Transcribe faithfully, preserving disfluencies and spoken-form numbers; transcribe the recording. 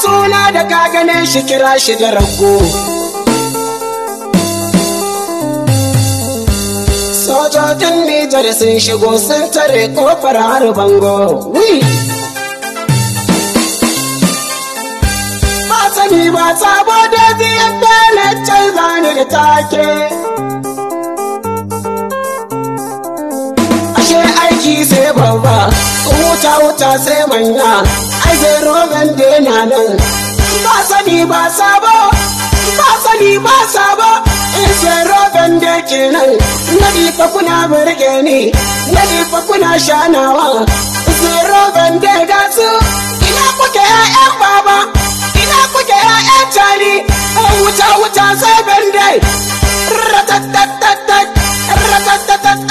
suna da ka gane shi kira shi da rago. Sojojin Nijar sun shigo sun tare kofar har bango. Ba sani ba sabo da ziyarta na canza ni da take. Ashe aiki sai babba, wuta wuta sai manya, ai zai rogan dena nan. Ba sani ba sabo, ba sani ba sabo, in sai rogan da kenan. Nadi fa kuna burge ni, nadi fa kuna shanawa, sai rogan da gasu. Ina kuke ƴaƴan baba, ina kuke ƴaƴan tani, wuta wuta sai bende. Ratatatat, ratatatat.